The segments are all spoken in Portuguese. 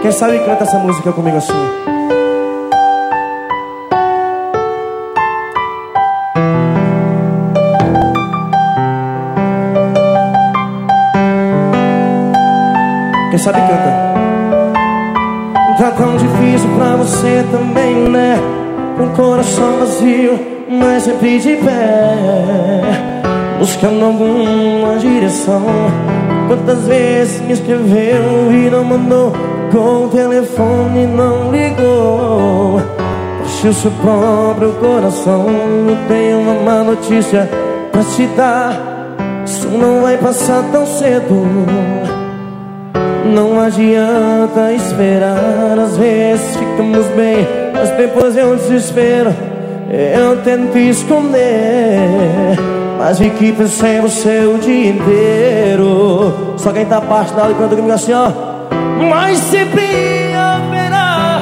Quem sabe canta essa música comigo assim. Quem sabe canta. Tá tão difícil pra você também, né? Com o coração vazio, mas sempre de pé, buscando alguma direção. Quantas vezes me escreveu e não mandou, com o telefone não ligou. Puxe o seu próprio coração, eu tenho uma má notícia pra te dar. Isso não vai passar tão cedo. Não adianta esperar, às vezes ficamos bem, mas depois é um desespero. Eu tento esconder, mas vi que pensei em você o dia inteiro. Só quem tá apaixonado e canta comigo assim, ó. Mas sempre haverá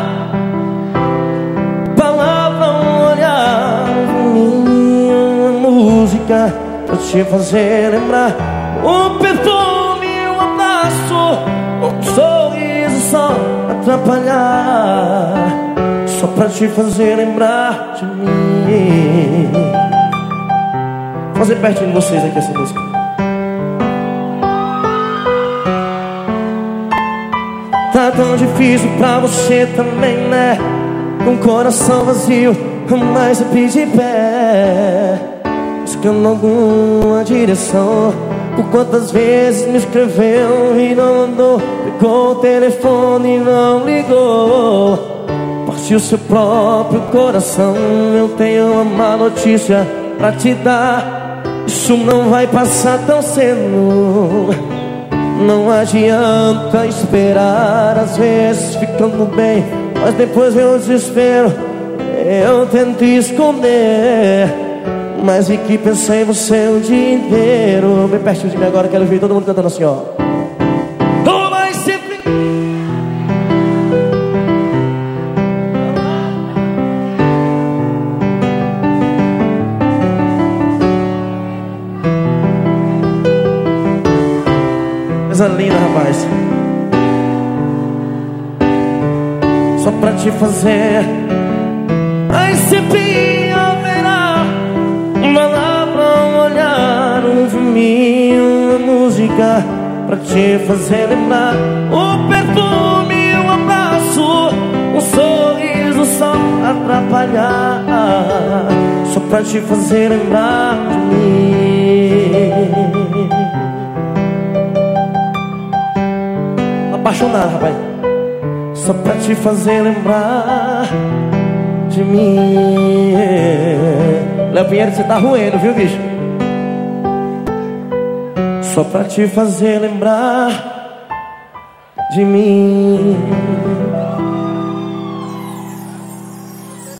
palavra, um olhar, minha música pra te fazer lembrar. O perfume, o abraço, um sorriso só atrapalhar, só pra te fazer lembrar de mim. Vou fazer pertinho de vocês aqui essa música. Tá tão difícil pra você também, né? Com o coração vazio, mas eu de pé, buscando alguma direção. Por quantas vezes me escreveu e não mandou, pegou o telefone e não ligou. Partiu seu próprio coração, eu tenho uma má notícia pra te dar. Isso não vai passar tão cedo. Não adianta esperar, às vezes ficando bem, mas depois vem o desespero. Eu tento esconder, mas vi que pensei em você o dia inteiro. Bem pertinho de mim agora, quero ver todo mundo cantando assim, ó. Tu vai sempre... Coisa linda, rapaz. Só pra te fazer. Mas sempre haverá uma palavra, um olhar, um filminho, uma música pra te fazer lembrar. O perfume, um abraço, um sorriso só atrapalhar, só pra te fazer lembrar de mim. Apaixonado, rapaz. Só pra te fazer lembrar de mim. Léo Pinheiro, você tá roendo, viu, bicho? Só pra te fazer lembrar de mim.